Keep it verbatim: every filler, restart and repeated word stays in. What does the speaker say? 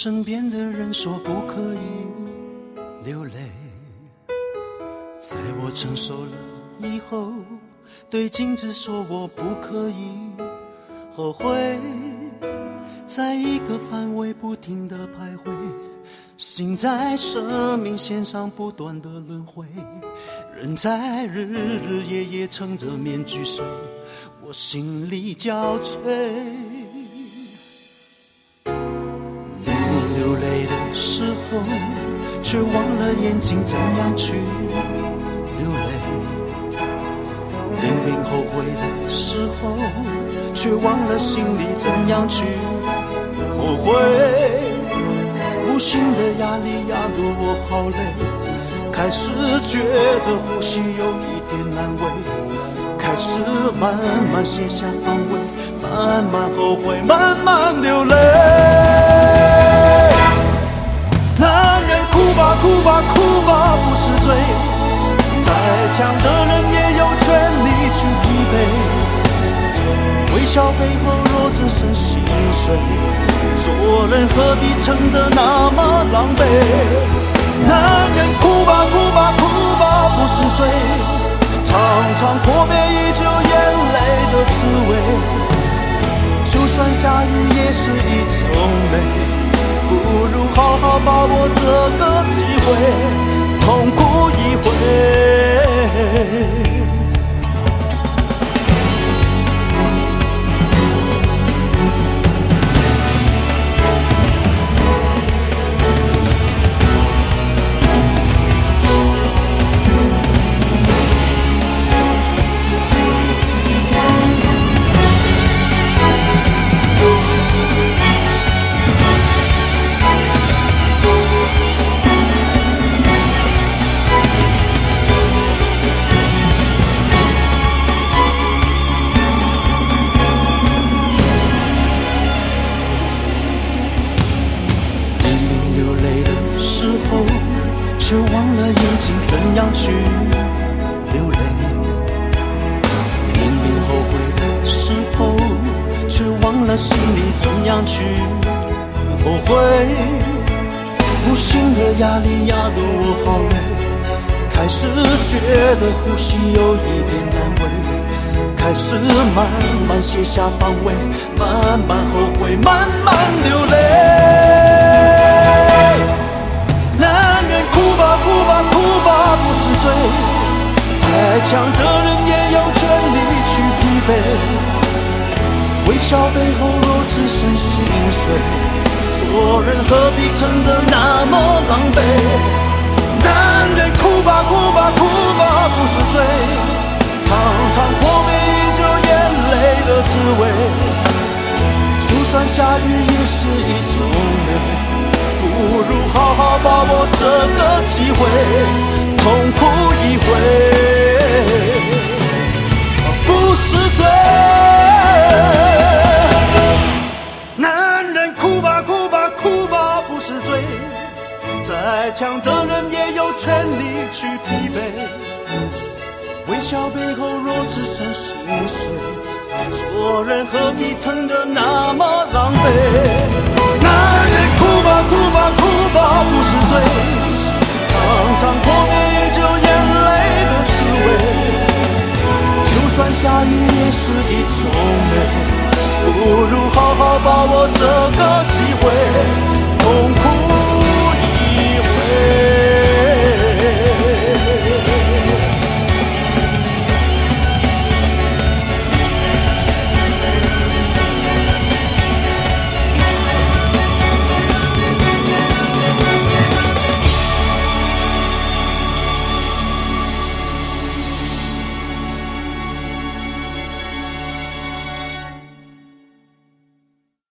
身边的人说不可以流泪，在我成熟了以后，对镜子说我不可以后悔，在一个范围不停地徘徊，心在生命线上不断的轮回，人在日日夜夜撑着面具睡，我心里憔悴。明明流泪的时候，却忘了眼睛怎样去流泪，明明后悔的时候，却忘了心里怎样去后悔，无形的压力压得我好累，开始觉得呼吸有一点难为，开始慢慢卸下防卫，慢慢后悔，慢慢流泪。男人哭吧哭吧哭吧不是罪，再强的人也有权利去疲惫，微笑背后若只剩心碎，做人何必撑得那么狼狈。男人哭吧哭吧哭吧不是罪，常常破灭依旧眼泪的滋味，就算下雨也是一种美，不如好好把握这个机会，痛哭一回。却忘了眼睛怎样去流泪，明明后悔的时候，却忘了心里怎样去后悔，无形的压力压得我好累，开始觉得呼吸有一点难为，开始慢慢卸下防卫，慢慢后悔，慢慢流泪。男人哭吧哭吧哭吧不是罪，再强的人也有权利去疲惫，微笑背后若只剩心碎，做人何必撑得那么狼狈。男人哭吧哭吧哭吧不是罪，常常破灭依旧眼泪的滋味，就算下雨也是一种美，不如好好把握这个机会，痛哭一回，不是罪。男人哭吧哭吧哭吧不是罪，再强的人也有权利去疲惫，微笑背后若只剩心碎，做人何必撑得那么狼狈。男人哭吧哭吧哭吧不是罪，常常破灭依旧眼泪的滋味，就算下雨也是一种美，不如好好把握这个机会，